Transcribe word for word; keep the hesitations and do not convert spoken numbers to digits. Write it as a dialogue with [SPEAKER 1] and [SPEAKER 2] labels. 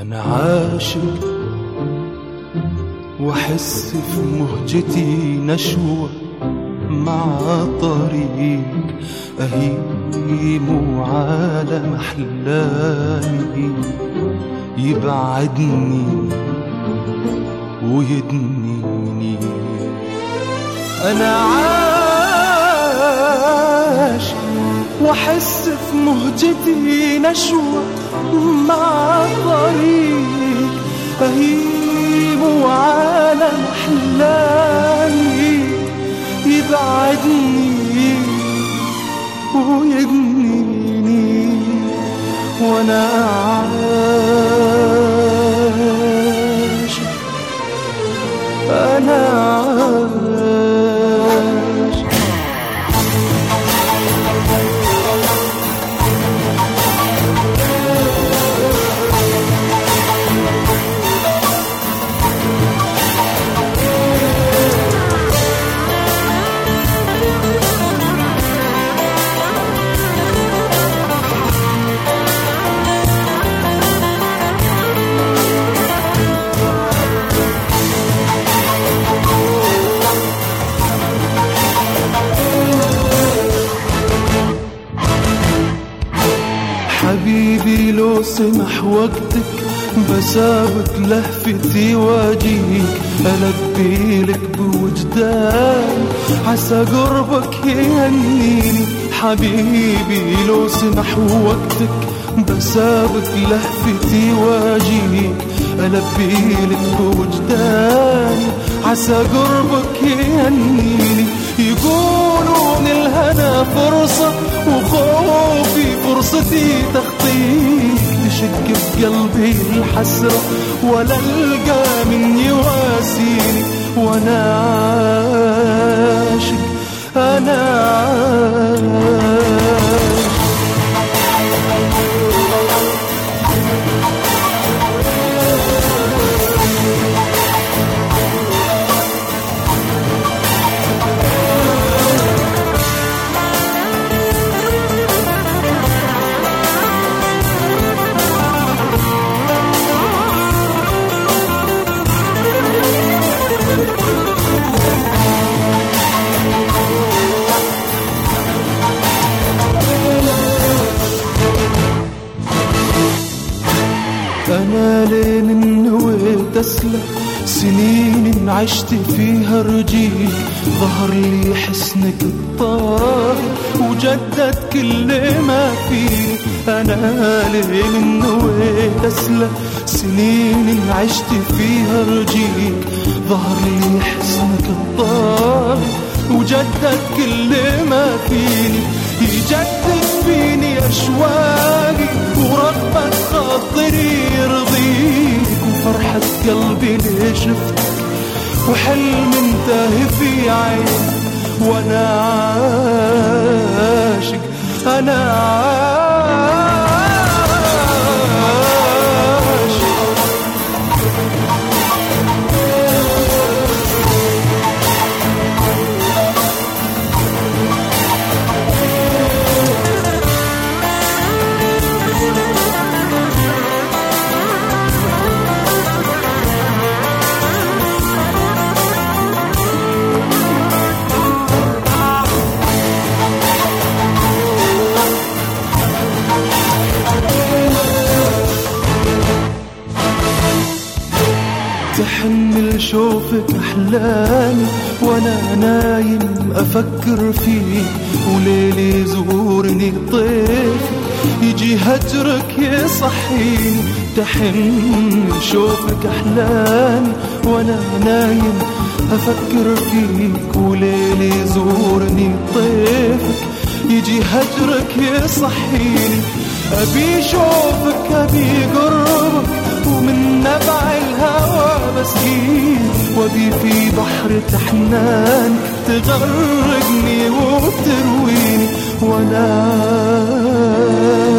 [SPEAKER 1] أنا عاشق وأحس في مهجتي نشوة مع طريق أهيم وعالم أحلامي يبعدني ويدنيني. أنا عاشق وأحس في مهجتي نشوة مع طريق أهيم وعالم أحلامي يبعدني ويجنيني. وأنا عاشق أنا عاشق. حبيبي لو سمح وقتك بسابق لهفتي واجيك ألبي لك بوجدان عسى قربك يهنيني. حبيبي لو سمح وقتك بسابق لهفتي واجيك ألبي لك بوجدان عسى قربك يهنيني. يقولون الهنا فرصة وخوفي فرصتي تخطيك تشق في قلبي الحسرة ولا ألقى من يواسيني. وأنا عاشق أنا عاشق. أنا لين نويت أسلك سنين عشت فيها رجيك ظهر لي حسنك الطاغي وجدد كل ما فيني. أنا لين نويت أسلك سنين عشت فيها رجيك ظهر لي حسنك الطاغي وجدد كل ما فيني. يجدد فيني أشواقي ورغبة خاطري يرضيك وفرحة قلبي اللي شفتك وحلم انتهي في عيني. وأنا عاشق أنا عاشق. تحمل شوفك أحلامي وأنا نايم أفكر فيك وليلي زورني طيف يجي هجرك يصحيني. تحمل شوفك أحلامي وأنا نايم أفكر فيك وليلي زورني طيفك يجي هجرك يصحيني. أبي شوفك أبي قربك ومن نبع الهوى بسقيك وبي في بحر تحنان تغرقني وترويني. وأنا